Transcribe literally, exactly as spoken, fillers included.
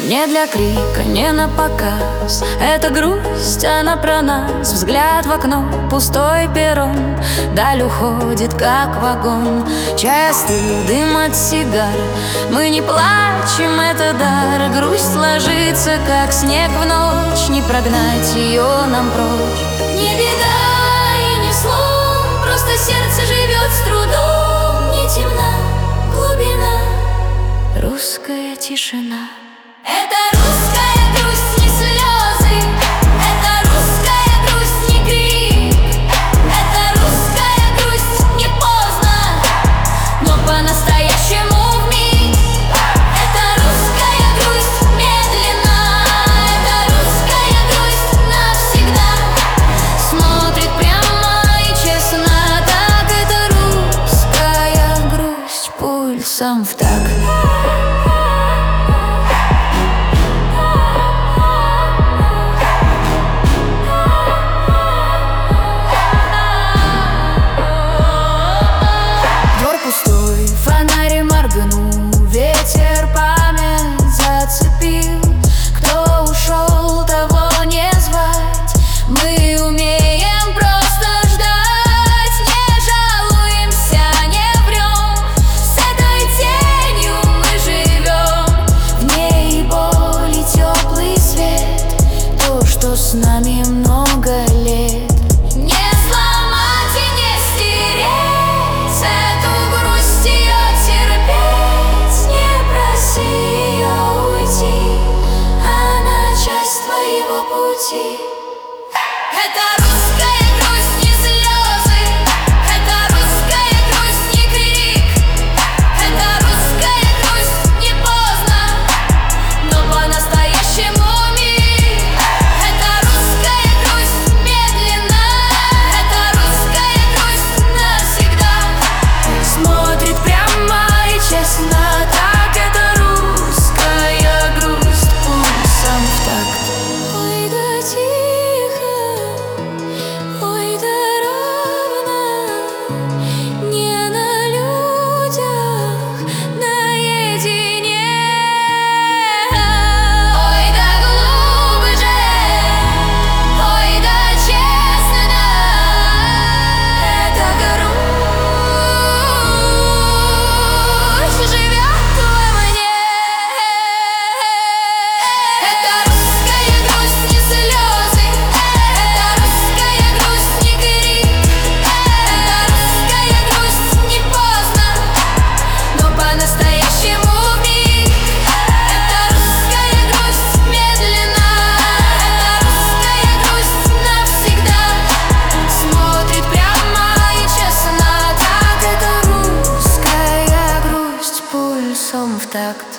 Не для крика, не на показ. Это грусть, она про нас. Взгляд в окно, пустой перрон. Даль уходит, как вагон. Чай остыл, дым от сигар. Мы не плачем, это дар. Грусть ложится, как снег в ночь. Не прогнать ее нам прочь. Не беда и не слом, просто сердце живет с трудом. Не темна глубина, Русская тишина. это русская грусть, не слезы. Это русская грусть, не крик. Это русская грусть, не поздно, но по-настоящему вмиг. Это русская грусть, медленно. Это русская грусть, навсегда. Смотрит прямо и честно. Так это русская грусть, Пульсом в такт. Фонарь моргнул, ветер память зацепил. Кто ушел, того не звать. Мы умеем просто ждать. Не жалуемся, не врем. С этой тенью мы живем. В ней боль и теплый свет. То, что с нами много лет. Это русская грусть, не слезы. Это русская грусть, не крик. Это русская грусть, не поздно, но по-настоящему миг. Это русская грусть, медленно. Это русская грусть, навсегда. Смотрит прямо и честно. Так это русская грусть, пульсом в такт. Ой, да тихо, ой, да ровно, не на людях, наедине. Ой, да глубже, ой, да честно. Это грусть живет во мне. Это русская грусть, не слезы. Это русская грусть, не крик. Это русская грусть, не поздно, но по-настоящему миг. Это русская грусть, медленно. Это русская грусть, навсегда. Смотрит прямо и честно. Так это русская грусть, пульсом в такт.